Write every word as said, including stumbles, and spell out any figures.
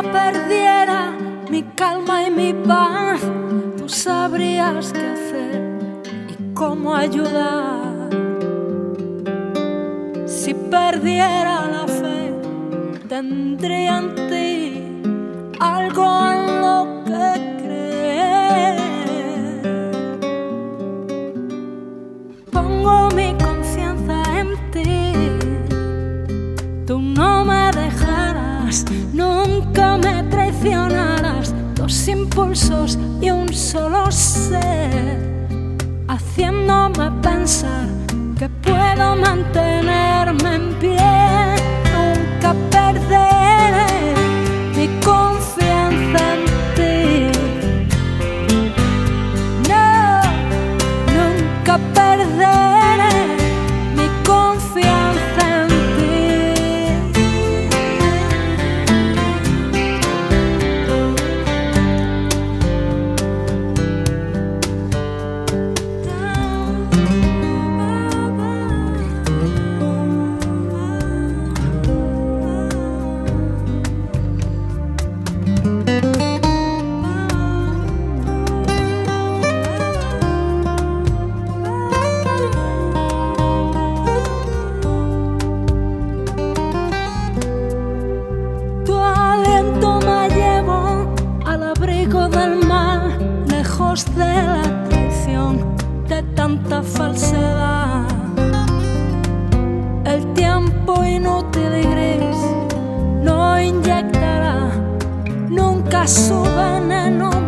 perdiera mi calma y mi paz, tú sabrías qué hacer y cómo ayudar. Si perdiera la fe, tendría en ti algo en lo que creer. Pongo mi conciencia en ti, tú no me dejarás, nunca me traicionarás. Dos impulsos y un solo ser, haciéndome pensar que puedo mantenerme en pie. Nunca perderé mi confianza en ti. No, nunca perderé mi confianza en ti. Tu aliento me llevó al abrigo del mar, lejos de la traición, de tanta falsedad. El tiempo inútil y gris no inyectará nunca su veneno